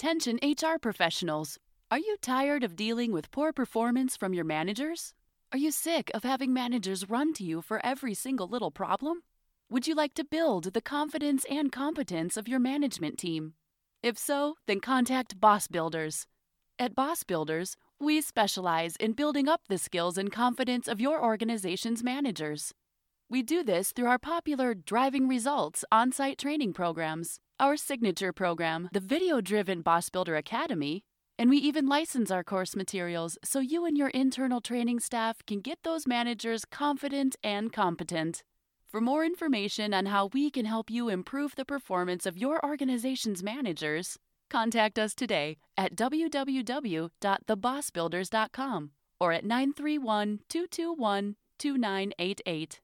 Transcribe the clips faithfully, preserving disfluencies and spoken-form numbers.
Attention H R professionals. Are you tired of dealing with poor performance from your managers? Are you sick of having managers run to you for every single little problem? Would you like to build the confidence and competence of your management team? If so, then contact Boss Builders. At Boss Builders, we specialize in building up the skills and confidence of your organization's managers. We do this through our popular Driving Results on-site training programs, our signature program, the video-driven Boss Builder Academy, and we even license our course materials so you and your internal training staff can get those managers confident and competent. For more information on how we can help you improve the performance of your organization's managers, contact us today at w w w dot the boss builders dot com or at nine three one, two two one, two nine eight eight.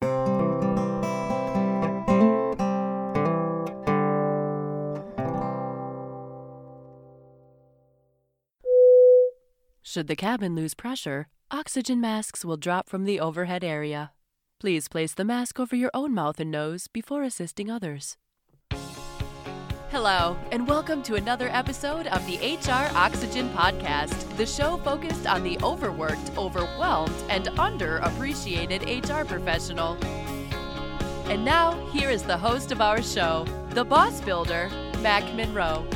Should the cabin lose pressure, oxygen masks will drop from the overhead area. Please place the mask over your own mouth and nose before assisting others. Hello, and welcome to another episode of the H R Oxygen Podcast, the show focused on the overworked, overwhelmed, and underappreciated H R professional. And now, here is the host of our show, the Boss Builder, Mac Monroe.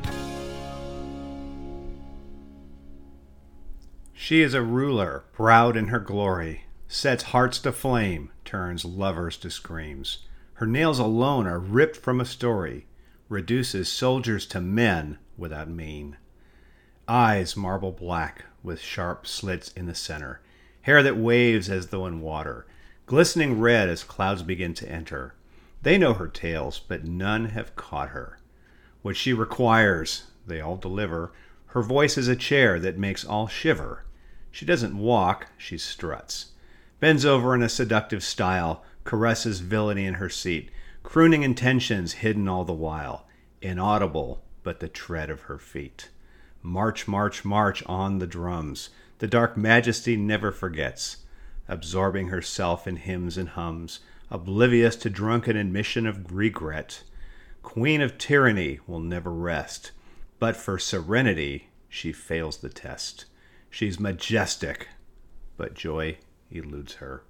She is a ruler, proud in her glory, sets hearts to flame, turns lovers to screams. Her nails alone are ripped from a story, reduces soldiers to men without mean. Eyes marble black with sharp slits in the center, hair that waves as though in water, glistening red as clouds begin to enter. They know her tales, but none have caught her. What she requires, they all deliver. Her voice is a chair that makes all shiver. She doesn't walk, she struts. Bends over in a seductive style, caresses villainy in her seat, crooning intentions hidden all the while, inaudible but the tread of her feet. March, march, march on the drums. The dark majesty never forgets, absorbing herself in hymns and hums, oblivious to drunken admission of regret. Queen of tyranny will never rest, but for serenity she fails the test. She's majestic, but joy eludes her.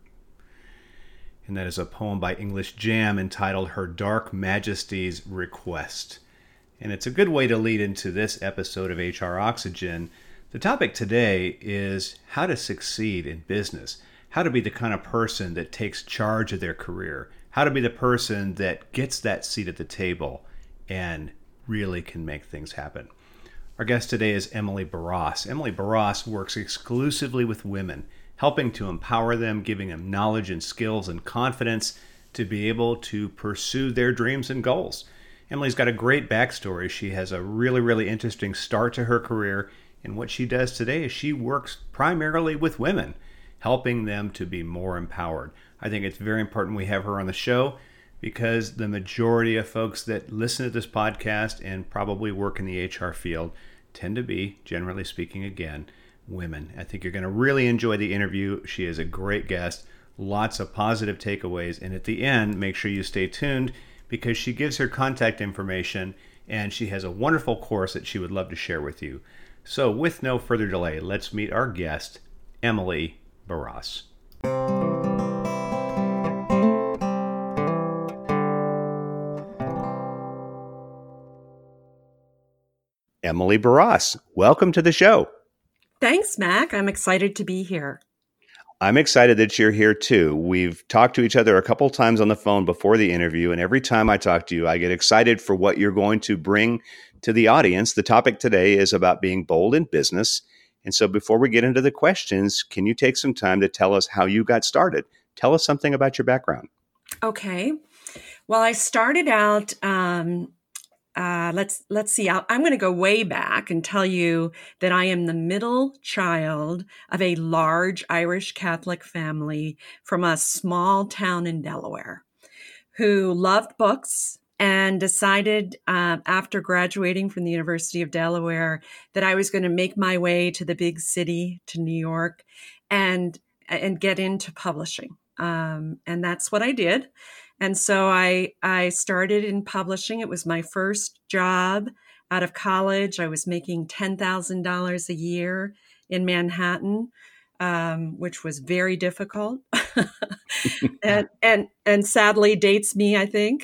And that is a poem by English Jam entitled Her Dark Majesty's Request. And it's a good way to lead into this episode of H R Oxygen. The topic today is how to succeed in business, how to be the kind of person that takes charge of their career, how to be the person that gets that seat at the table and really can make things happen. Our guest today is Emily Barras. Emily Barras works exclusively with women, helping to empower them, giving them knowledge and skills and confidence to be able to pursue their dreams and goals. Emily's got a great backstory. She has a really, really interesting start to her career. And what she does today is she works primarily with women, helping them to be more empowered. I think it's very important we have her on the show because the majority of folks that listen to this podcast and probably work in the H R field tend to be, generally speaking again, women. I think you're going to really enjoy the interview. She is a great guest, lots of positive takeaways, and at the end, make sure you stay tuned because she gives her contact information and she has a wonderful course that she would love to share with you. So with no further delay, let's meet our guest, Emily Barras. Emily Barras, welcome to the show. Thanks, Mac. I'm excited to be here. I'm excited that you're here too. We've talked to each other a couple times on the phone before the interview, and every time I talk to you, I get excited for what you're going to bring to the audience. The topic today is about being bold in business. And so before we get into the questions, can you take some time to tell us how you got started? Tell us something about your background. Okay. Well, I started out, um, uh, let's let's see, I'll, I'm going to go way back and tell you that I am the middle child of a large Irish Catholic family from a small town in Delaware who loved books and decided uh, after graduating from the University of Delaware that I was going to make my way to the big city, to New York, and and get into publishing. Um, and that's what I did. And so I I started in publishing. It was my first job out of college. I was making ten thousand dollars a year in Manhattan, um, which was very difficult. and, and, and sadly dates me, I think.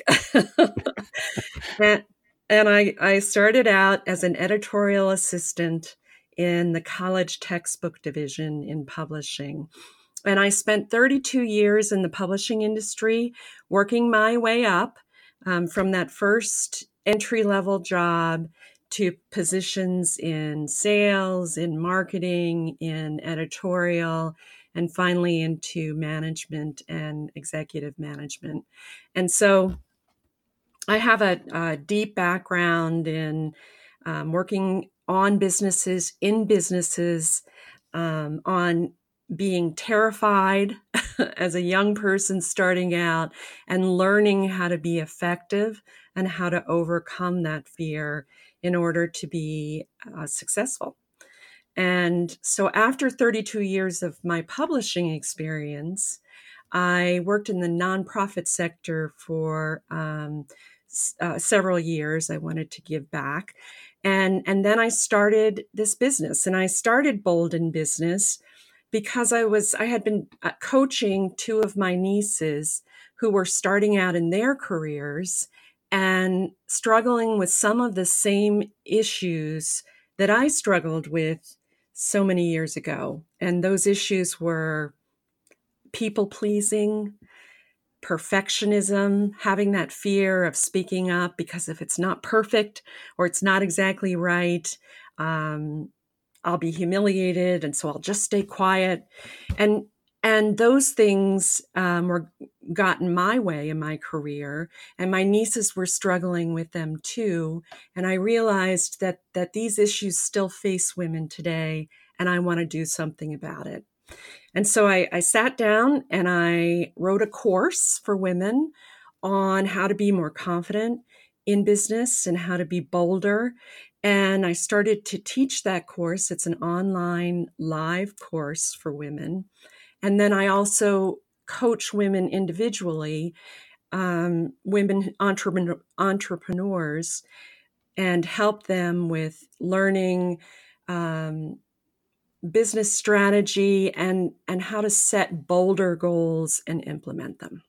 and and I, I started out as an editorial assistant in the college textbook division in publishing. And I spent thirty-two years in the publishing industry, working my way up um, from that first entry-level job to positions in sales, in marketing, in editorial, and finally into management and executive management. And so I have a, a deep background in um, working on businesses, in businesses, um, on being terrified as a young person starting out and learning how to be effective and how to overcome that fear in order to be uh, successful. And so after thirty-two years of my publishing experience, I worked in the nonprofit sector for um, uh, several years. I wanted to give back. And, and then I started this business, and I started Bold in Business because I was, I had been coaching two of my nieces who were starting out in their careers and struggling with some of the same issues that I struggled with so many years ago. And those issues were people pleasing, perfectionism, having that fear of speaking up because if it's not perfect or it's not exactly right, um, I'll be humiliated, and so I'll just stay quiet. And and those things um, were gotten my way in my career, and my nieces were struggling with them too. And I realized that that these issues still face women today, and I want to do something about it. And so I, I sat down and I wrote a course for women on how to be more confident in business and how to be bolder. And I started to teach that course. It's an online live course for women. And then I also coach women individually, um, women entrepreneur, entrepreneurs, and help them with learning um, business strategy and, and how to set bolder goals and implement them.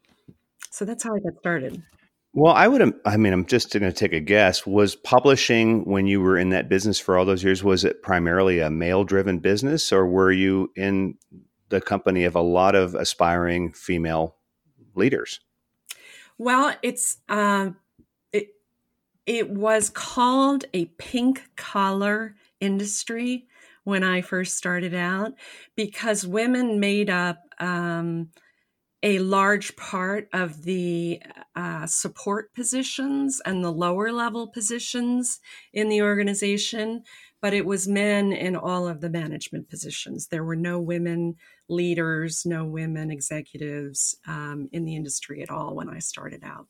So that's how I got started. Well, I would, I mean, I'm just going to take a guess. Was publishing, when you were in that business for all those years, was it primarily a male-driven business, or were you in the company of a lot of aspiring female leaders? Well, it's uh, it it was called a pink collar industry when I first started out because women made up um, a large part of the uh, support positions and the lower level positions in the organization, but it was men in all of the management positions. There were no women leaders, no women executives um, in the industry at all when I started out.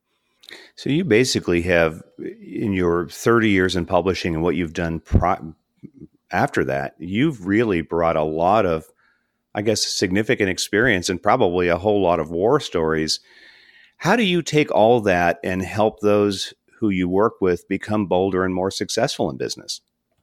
So you basically have, in your thirty years in publishing and what you've done pro- after that, you've really brought a lot of, I guess, significant experience and probably a whole lot of war stories. How do you take all that and help those who you work with become bolder and more successful in business?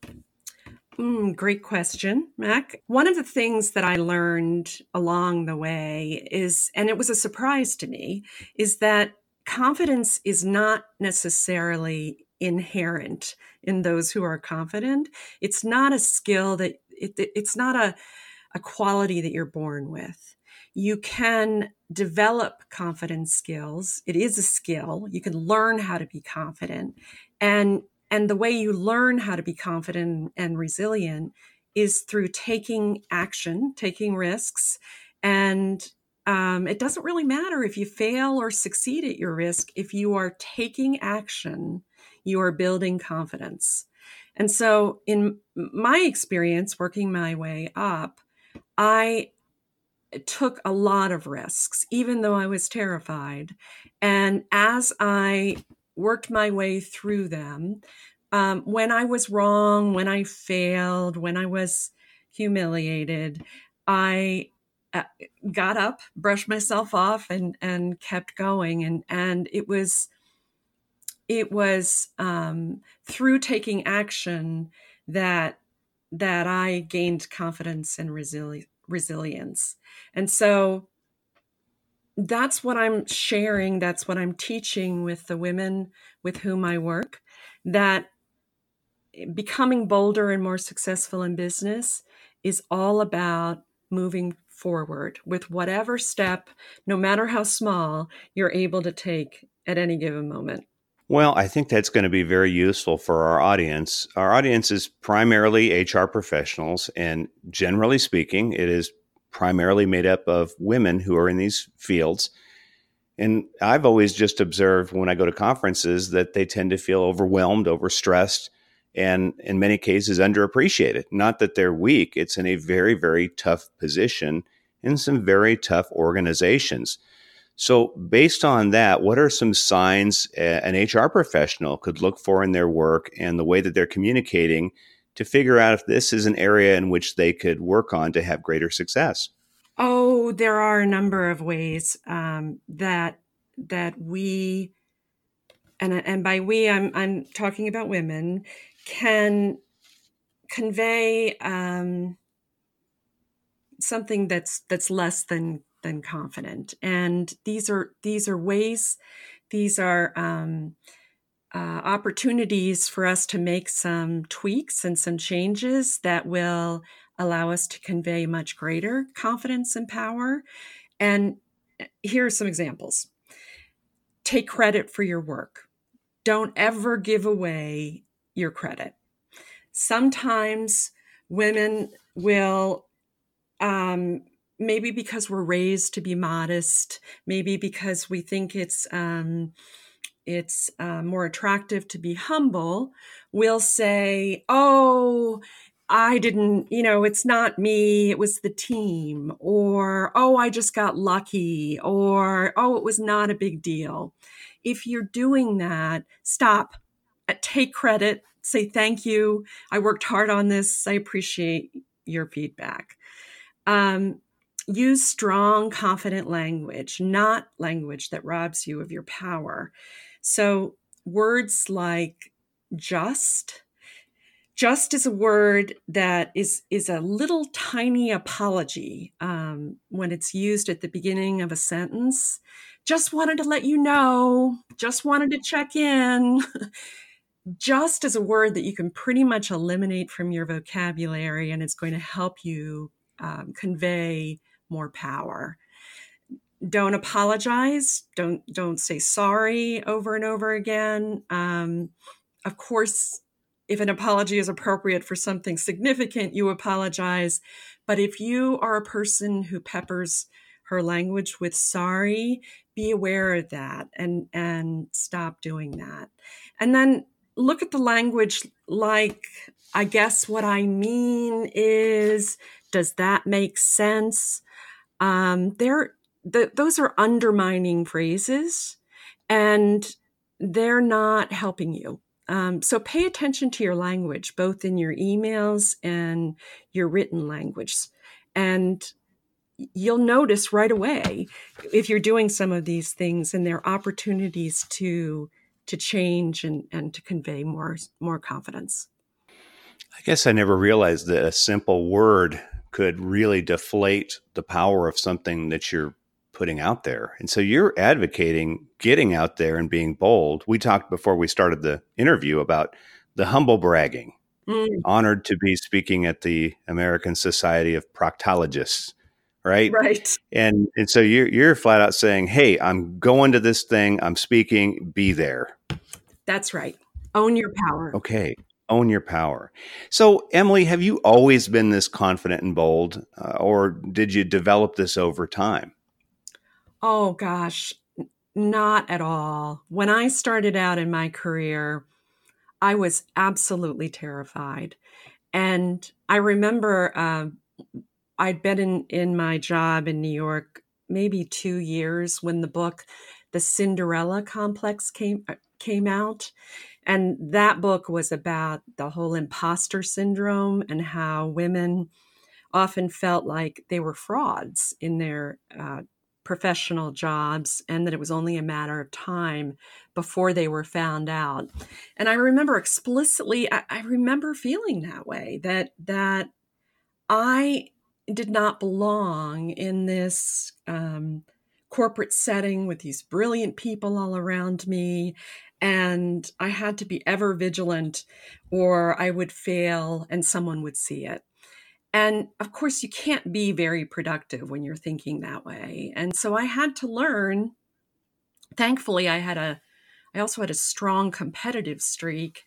Mm, great question, Mac. One of the things that I learned along the way is, and it was a surprise to me, is that confidence is not necessarily inherent in those who are confident. It's not a skill that, it, it's not a, a quality that you're born with. You can develop confidence skills. It is a skill. You can learn how to be confident. And And the way you learn how to be confident and resilient is through taking action, taking risks. And um, it doesn't really matter if you fail or succeed at your risk. If you are taking action, you are building confidence. And so in my experience, working my way up, I took a lot of risks, even though I was terrified. And as I worked my way through them, um, when I was wrong, when I failed, when I was humiliated, I uh, got up, brushed myself off, and and kept going. And and it was it was um, through taking action that that I gained confidence and resili- resilience. And so that's what I'm sharing. That's what I'm teaching with the women with whom I work, that becoming bolder and more successful in business is all about moving forward with whatever step, no matter how small, you're able to take at any given moment. Well, I think that's going to be very useful for our audience. Our audience is primarily H R professionals, and generally speaking, it is primarily made up of women who are in these fields. And I've always just observed when I go to conferences that they tend to feel overwhelmed, overstressed, and in many cases underappreciated. Not that they're weak, it's in a very, very tough position in some very tough organizations. So based on that, what are some signs an H R professional could look for in their work and the way that they're communicating to figure out if this is an area in which they could work on to have greater success? Oh, there are a number of ways um, that that we, and and by we, I'm I'm talking about women, can convey um, something that's that's less than than confident. And these are these are ways, these are um, uh, opportunities for us to make some tweaks and some changes that will allow us to convey much greater confidence and power. And here are some examples. Take credit for your work. Don't ever give away your credit. Sometimes women will, um, maybe because we're raised to be modest, maybe because we think it's um, it's uh, more attractive to be humble, we'll say, oh, I didn't, you know, it's not me, it was the team, or, oh, I just got lucky, or, oh, it was not a big deal. If you're doing that, stop, take credit, say thank you. I worked hard on this. I appreciate your feedback. Um, use strong, confident language, not language that robs you of your power. So words like just, just is a word that is, is a little tiny apology um, when it's used at the beginning of a sentence. Just wanted to let you know, just wanted to check in. Just is a word that you can pretty much eliminate from your vocabulary, and it's going to help you um, convey more power. Don't apologize. Don't don't say sorry over and over again. Um, of course, if an apology is appropriate for something significant, you apologize. But if you are a person who peppers her language with sorry, be aware of that and and stop doing that. And then look at the language like, I guess what I mean is, does that make sense? Um, they're, the, those are undermining phrases, and they're not helping you. Um, so pay attention to your language, both in your emails and your written language. And you'll notice right away if you're doing some of these things, and there are opportunities to to change and, and to convey more more confidence. I guess I never realized that a simple word could really deflate the power of something that you're putting out there. And so you're advocating getting out there and being bold. We talked before we started the interview about the humble bragging. Mm. Honored to be speaking at the American Society of Proctologists, right? Right. And and so you're, you're flat out saying, hey, I'm going to this thing, I'm speaking, be there. That's right. Own your power. Okay. Own your power. So, Emily, have you always been this confident and bold, uh, or did you develop this over time? Oh, gosh, not at all. When I started out in my career, I was absolutely terrified. And I remember uh, I'd been in, in my job in New York maybe two years when the book, The Cinderella Complex, came came out. And that book was about the whole imposter syndrome and how women often felt like they were frauds in their uh, professional jobs and that it was only a matter of time before they were found out. And I remember explicitly, I, I remember feeling that way, that that I did not belong in this um, corporate setting with these brilliant people all around me. And I had to be ever vigilant or I would fail and someone would see it. And of course, you can't be very productive when you're thinking that way. And so I had to learn. Thankfully, I had a, I also had a strong competitive streak,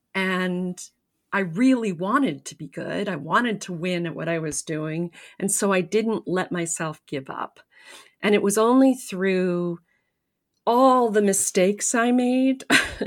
and I really wanted to be good. I wanted to win at what I was doing. And so I didn't let myself give up. And it was only through all the mistakes I made,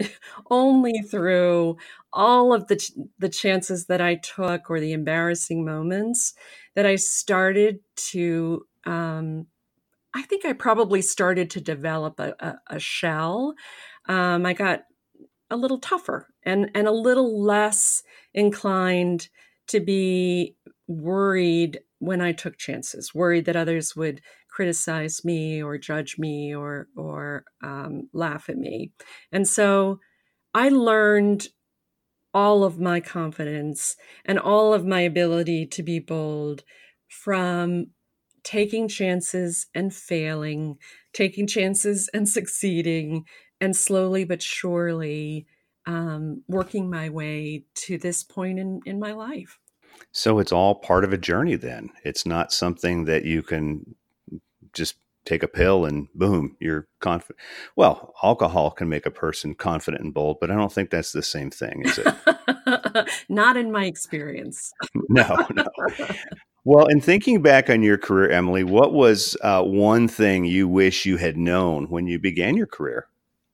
only through all of the ch- the chances that I took or the embarrassing moments that I started to, um, I think I probably started to develop a, a, a shell. Um, I got a little tougher and, and a little less inclined to be worried when I took chances, worried that others would criticize me or judge me or or um, laugh at me. And so I learned all of my confidence and all of my ability to be bold from taking chances and failing, taking chances and succeeding, and slowly but surely um, working my way to this point in, in my life. So it's all part of a journey then. It's not something that you can just take a pill and boom, you're confident. Well, alcohol can make a person confident and bold, but I don't think that's the same thing, is it? Not in my experience. No, no. Well, in thinking back on your career, Emily, what was uh, one thing you wish you had known when you began your career?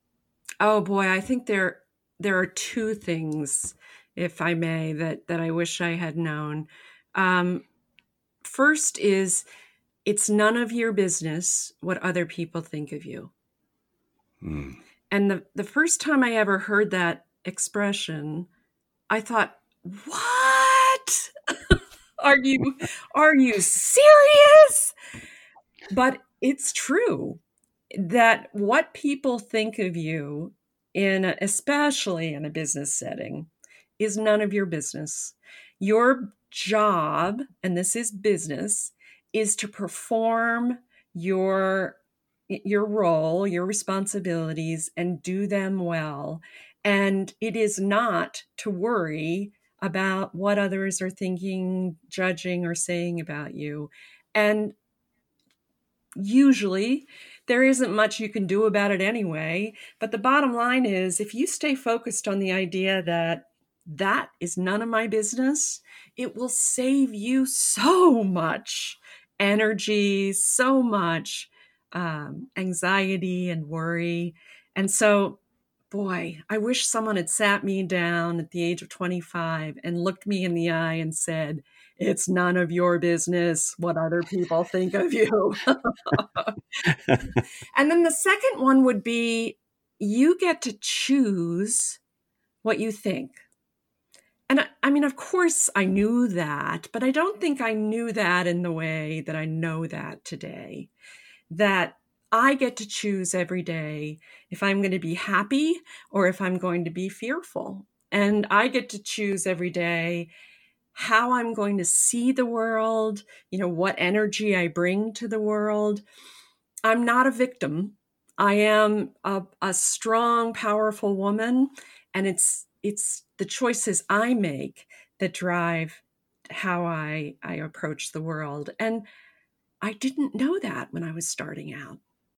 Oh boy, I think there there are two things, if I may, that that I wish I had known. Um, first is it's none of your business what other people think of you. Mm. And the, the first time I ever heard that expression, I thought, what? Are you, are you serious? But it's true that what people think of you in, a, especially in a business setting, is none of your business. Your job, and this is business, is to perform your your role, your responsibilities, and do them well. And it is not to worry about what others are thinking, judging, or saying about you. And usually there isn't much you can do about it anyway. But the bottom line is, if you stay focused on the idea that that is none of my business, it will save you so much energy, so much um, anxiety and worry. And so, boy, I wish someone had sat me down at the age of twenty-five and looked me in the eye and said, it's none of your business what other people think of you. And then the second one would be, you get to choose what you think. And I, I mean, of course I knew that, but I don't think I knew that in the way that I know that today, that I get to choose every day if I'm going to be happy or if I'm going to be fearful. And I get to choose every day how I'm going to see the world, you know, what energy I bring to the world. I'm not a victim. I am a, a strong, powerful woman, and it's it's the choices I make that drive how I, I approach the world. And I didn't know that when I was starting out.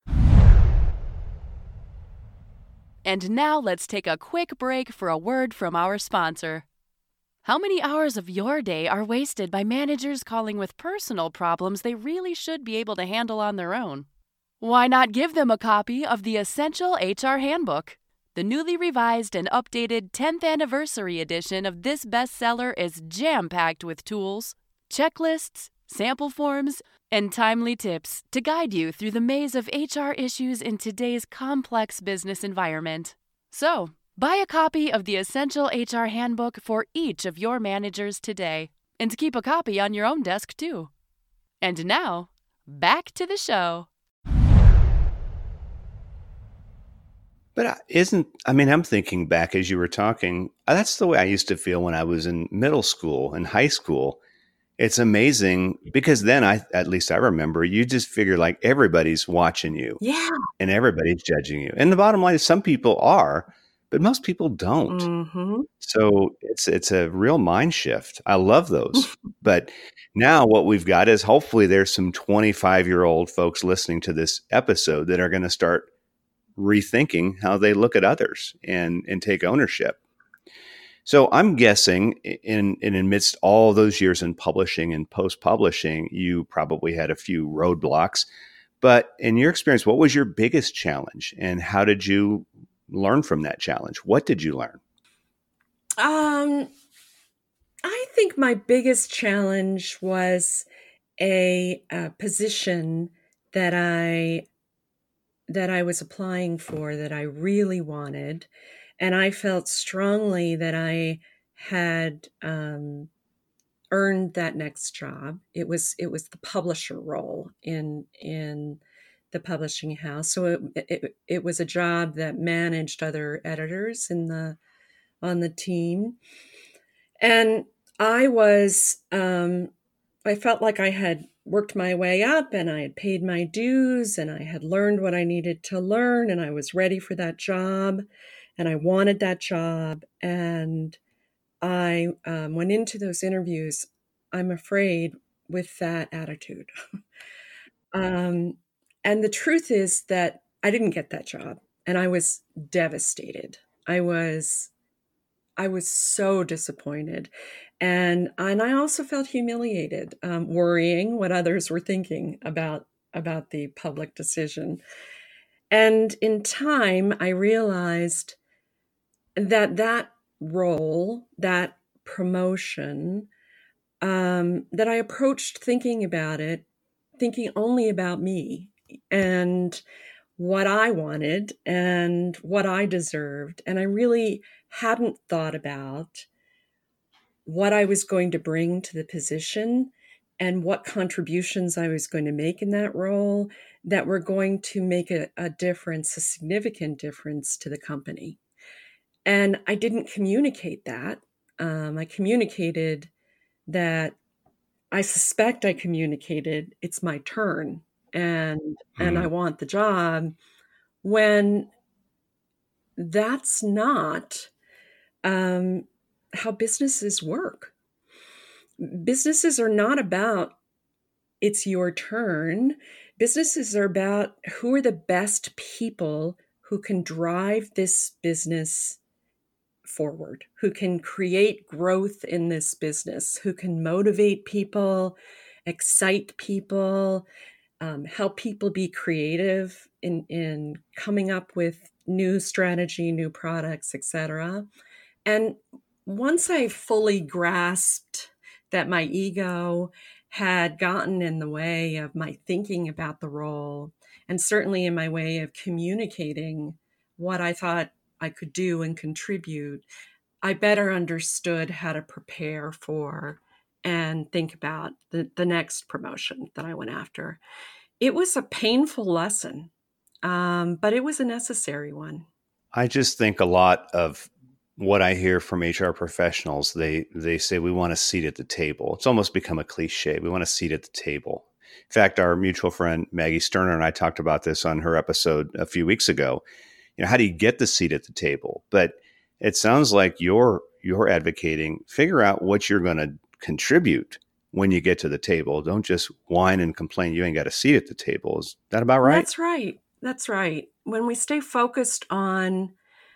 And now let's take a quick break for a word from our sponsor. How many hours of your day are wasted by managers calling with personal problems they really should be able to handle on their own? Why not give them a copy of the Essential H R Handbook? The newly revised and updated tenth anniversary edition of this bestseller is jam-packed with tools, checklists, sample forms, and timely tips to guide you through the maze of H R issues in today's complex business environment. So, buy a copy of the Essential H R Handbook for each of your managers today, and keep a copy on your own desk too. And now, back to the show. But uh, isn't, I mean, I'm thinking back as you were talking, uh, that's the way I used to feel when I was in middle school and high school. It's amazing because then I, at least I remember, you just figure like everybody's watching you Yeah. and everybody's judging you. And the bottom line is some people are, but most people don't. Mm-hmm. So it's it's a real mind shift. I love those. But now what we've got is hopefully there's some twenty-five year old folks listening to this episode that are going to start rethinking how they look at others and and take ownership. So I'm guessing in, in amidst all those years in publishing and post-publishing, you probably had a few roadblocks. But in your experience, what was your biggest challenge and how did you learn from that challenge? What did you learn? Um, I think my biggest challenge was a, a position that I that I was applying for that I really wanted. And I felt strongly that I had um, earned that next job. It was it was the publisher role in in the publishing house. So it, it it was a job that managed other editors in the on the team, and I was um, I felt like I had worked my way up and I had paid my dues and I had learned what I needed to learn and I was ready for that job and I wanted that job. And I um, went into those interviews, I'm afraid, with that attitude. um, and the truth is that I didn't get that job and I was devastated. I was I was so disappointed. And and I also felt humiliated, um, worrying what others were thinking about about the public decision. And in time, I realized that that role, that promotion, um, that I approached thinking about it, thinking only about me and what I wanted and what I deserved. And I really hadn't thought about what I was going to bring to the position and what contributions I was going to make in that role that were going to make a, a difference, a significant difference to the company. And I didn't communicate that. Um, I communicated that I suspect I communicated it's my turn and mm-hmm. and I want the job, when that's not um, how businesses work. Businesses are not about it's your turn. Businesses are about who are the best people who can drive this business forward, who can create growth in this business, who can motivate people, excite people, um, help people be creative in, in coming up with new strategy, new products, et cetera. And once I fully grasped that my ego had gotten in the way of my thinking about the role, and certainly in my way of communicating what I thought I could do and contribute, I better understood how to prepare for and think about the, the next promotion that I went after. It was a painful lesson, um, but it was a necessary one. I just think a lot of what I hear from H R professionals, they they say we want a seat at the table. It's almost become a cliche. We want a seat at the table. In fact, our mutual friend Maggie Sterner and I talked about this on her episode a few weeks ago. You know, how do you get the seat at the table? But it sounds like you're you're advocating figure out what you're going to contribute when you get to the table. Don't just whine and complain you ain't got a seat at the table. Is that about right? That's right. That's right. When we stay focused on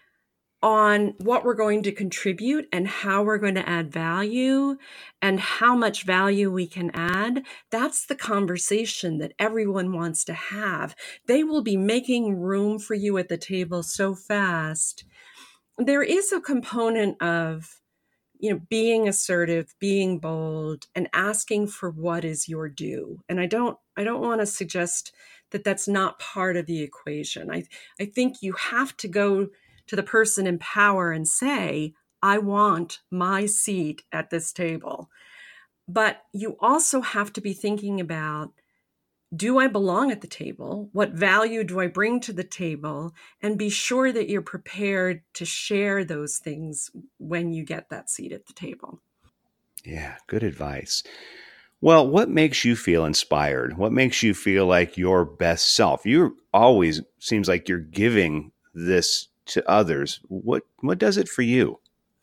on what we're going to contribute and how we're going to add value and how much value we can add, that's the conversation that everyone wants to have. They will be making room for you at the table so fast. There is a component of, you know, being assertive, being bold, and asking for what is your due. And I don't, I don't want to suggest that that's not part of the equation. I, I think you have to go to the person in power and say, I want my seat at this table. But you also have to be thinking about do I belong at the table? What value do I bring to the table? And be sure that you're prepared to share those things when you get that seat at the table. Yeah, good advice. Well, what makes you feel inspired? What makes you feel like your best self? You always seems like you're giving this to others. What what does it for you?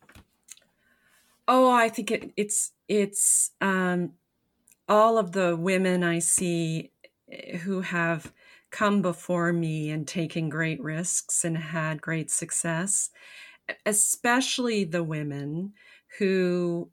Oh, I think it, it's it's um, all of the women I see who have come before me and taken great risks and had great success, especially the women who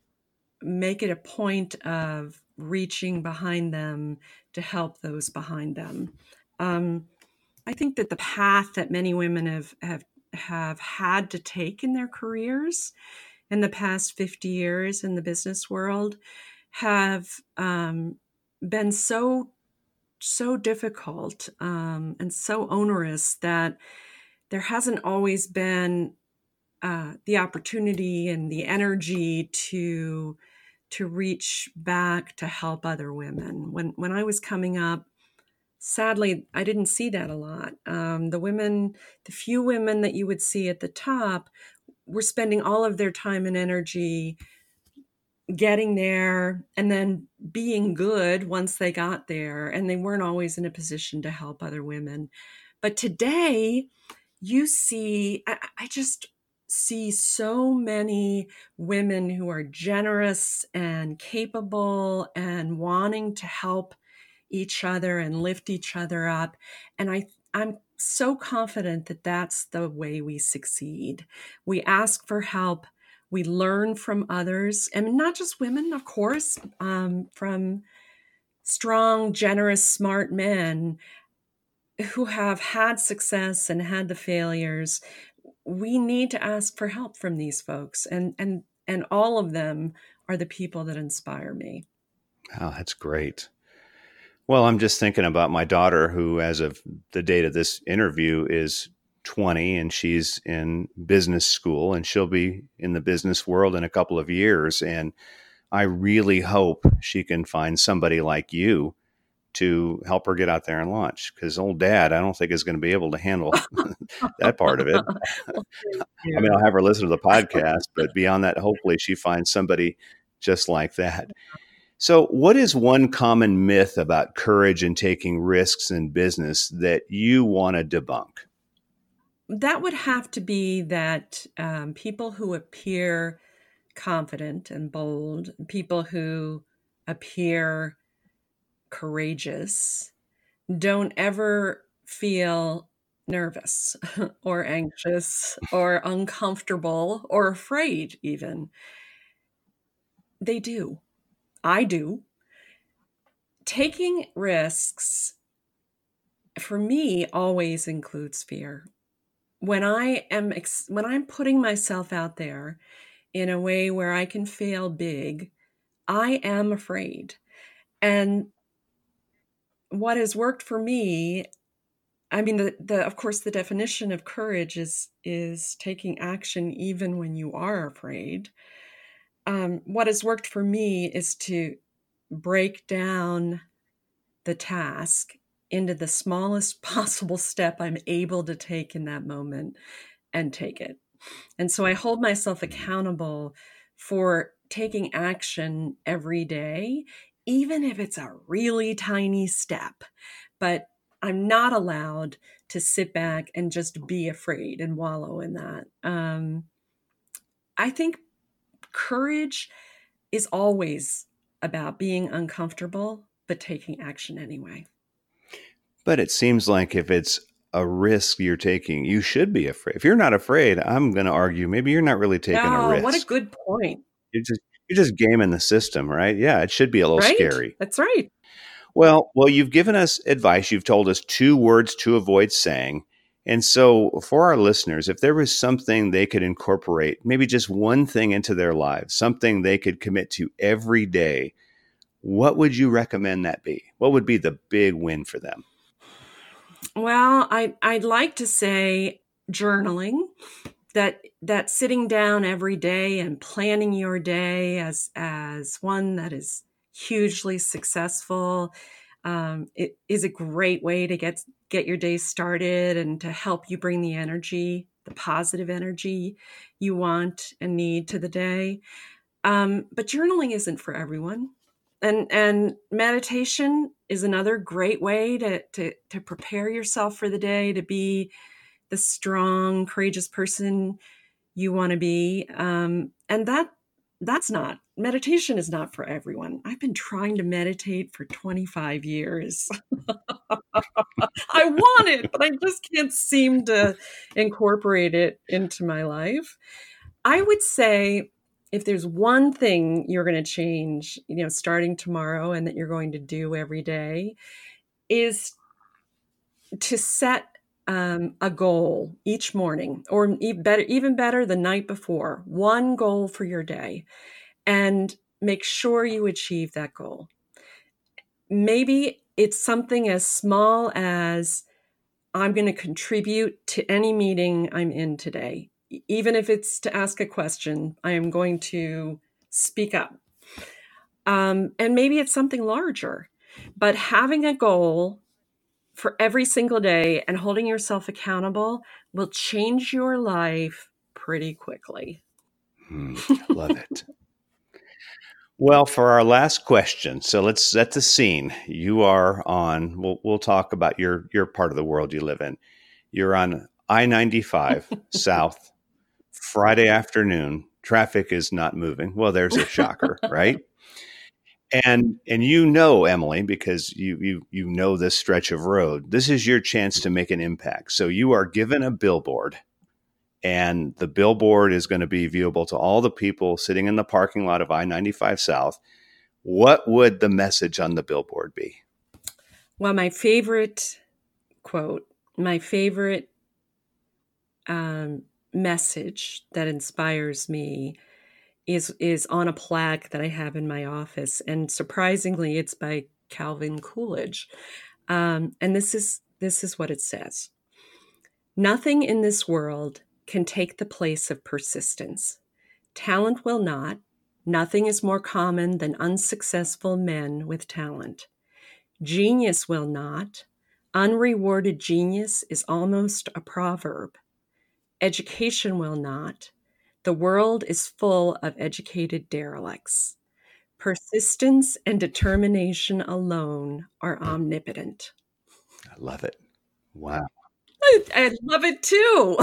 make it a point of reaching behind them to help those behind them. Um, I think that the path that many women have, have have had to take in their careers in the past fifty years in the business world have um, been so so difficult um, and so onerous that there hasn't always been uh, the opportunity and the energy to to reach back to help other women. When when I was coming up, sadly, I didn't see that a lot. Um, the women, the few women that you would see at the top, were spending all of their time and energy getting there and then being good once they got there, and they weren't always in a position to help other women. But today, you see, I, I just see so many women who are generous and capable and wanting to help each other and lift each other up. And I, I'm so confident that that's the way we succeed. We ask for help. We learn from others, and not just women, of course, um, from strong, generous, smart men who have had success and had the failures. We need to ask for help from these folks, and and and all of them are the people that inspire me. Oh, that's great. Well, I'm just thinking about my daughter, who, as of the date of this interview, is twenty, and she's in business school, and she'll be in the business world in a couple of years. And I really hope she can find somebody like you to help her get out there and launch, because old dad, I don't think is going to be able to handle that part of it. Well, thank I mean, you. I'll have her listen to the podcast, but beyond that, hopefully she finds somebody just like that. So, what is one common myth about courage and taking risks in business that you want to debunk? That would have to be that um, people who appear confident and bold, people who appear courageous, don't ever feel nervous or anxious or uncomfortable or afraid, even. They do. I do. Taking risks, for me, always includes fear. When I am ex- when I'm putting myself out there in a way where I can fail big, I am afraid. And what has worked for me, I mean, the, the of course, the definition of courage is is taking action even when you are afraid. Um, what has worked for me is to break down the task into the smallest possible step I'm able to take in that moment and take it. And so I hold myself accountable for taking action every day, even if it's a really tiny step. But I'm not allowed to sit back and just be afraid and wallow in that. Um, I think courage is always about being uncomfortable, but taking action anyway. But it seems like if it's a risk you're taking, you should be afraid. If you're not afraid, I'm going to argue maybe you're not really taking a Oh, what a risk. good point. You're just you're just gaming the system, right? Yeah, it should be a little Right? scary. That's right. Well, well, you've given us advice. You've told us two words to avoid saying. And so for our listeners, if there was something they could incorporate, maybe just one thing into their lives, something they could commit to every day, what would you recommend that be? What would be the big win for them? Well, I, I'd like to say journaling, that that sitting down every day and planning your day as as one that is hugely successful. um, it is a great way to get get your day started and to help you bring the energy, the positive energy you want and need to the day. Um, but journaling isn't for everyone. And and meditation is another great way to, to, to prepare yourself for the day, to be the strong, courageous person you want to be. Um, and that that's not, meditation is not for everyone. I've been trying to meditate for twenty-five years. I want it, but I just can't seem to incorporate it into my life. I would say if there's one thing you're going to change, you know, starting tomorrow and that you're going to do every day, is to set um, a goal each morning, or even better, even better the night before, one goal for your day, and make sure you achieve that goal. Maybe it's something as small as, I'm going to contribute to any meeting I'm in today. Even if it's to ask a question, I am going to speak up. Um, and maybe it's something larger, but having a goal for every single day and holding yourself accountable will change your life pretty quickly. Hmm, love it. Well, for our last question, so let's set the scene. You are on, we'll, we'll talk about your, your part of the world you live in. You're on I ninety-five South, Friday afternoon. Traffic is not moving. Well, there's a shocker, right? And and you know, Emily, because you you you know this stretch of road, this is your chance to make an impact. So you are given a billboard, and the billboard is going to be viewable to all the people sitting in the parking lot of I ninety-five South. What would the message on the billboard be? Well, my favorite quote, my favorite um, message that inspires me is is on a plaque that I have in my office. And surprisingly, it's by Calvin Coolidge. Um, and this is this is what it says. Nothing in this world can take the place of persistence. Talent will not. Nothing is more common than unsuccessful men with talent. Genius will not. Unrewarded genius is almost a proverb. Education will not. The world is full of educated derelicts. Persistence and determination alone are omnipotent. I love it. Wow. I, I love it too.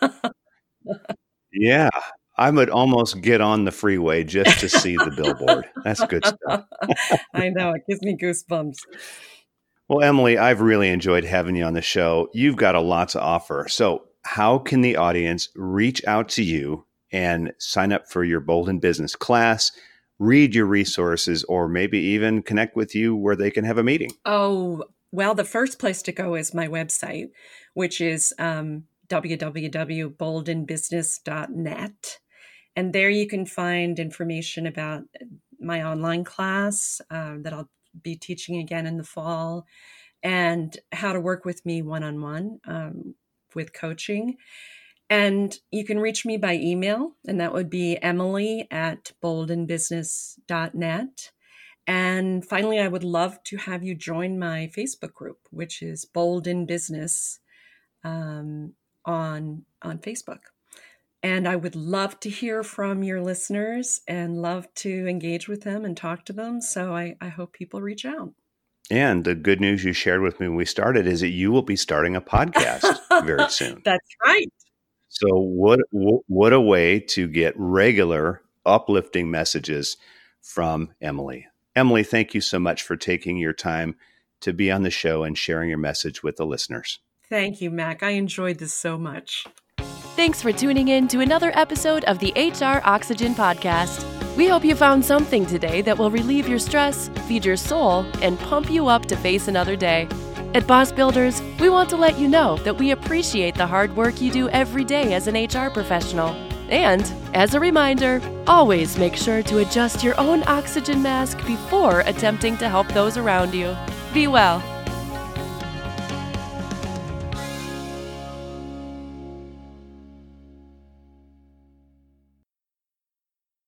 Yeah. I would almost get on the freeway just to see the billboard. That's good stuff. I know. It gives me goosebumps. Well, Emily, I've really enjoyed having you on the show. You've got a lot to offer. So how can the audience reach out to you and sign up for your Bold in Business class, read your resources, or maybe even connect with you where they can have a meeting? Oh, well, the first place to go is my website, which is um, w w w dot bold in business dot net. And there you can find information about my online class uh, that I'll be teaching again in the fall, and how to work with me one-on-one um, with coaching. And you can reach me by email, and that would be Emily at bold in business dot net. And finally, I would love to have you join my Facebook group, which is Bold in Business um, on, on Facebook. And I would love to hear from your listeners and love to engage with them and talk to them. So I, I hope people reach out. And the good news you shared with me when we started is that you will be starting a podcast very soon. That's right. So what what a way to get regular uplifting messages from Emily. Emily, thank you so much for taking your time to be on the show and sharing your message with the listeners. Thank you, Mac. I enjoyed this so much. Thanks for tuning in to another episode of the H R Oxygen Podcast. We hope you found something today that will relieve your stress, feed your soul, and pump you up to face another day. At Boss Builders, we want to let you know that we appreciate the hard work you do every day as an H R professional. And, as a reminder, always make sure to adjust your own oxygen mask before attempting to help those around you. Be well.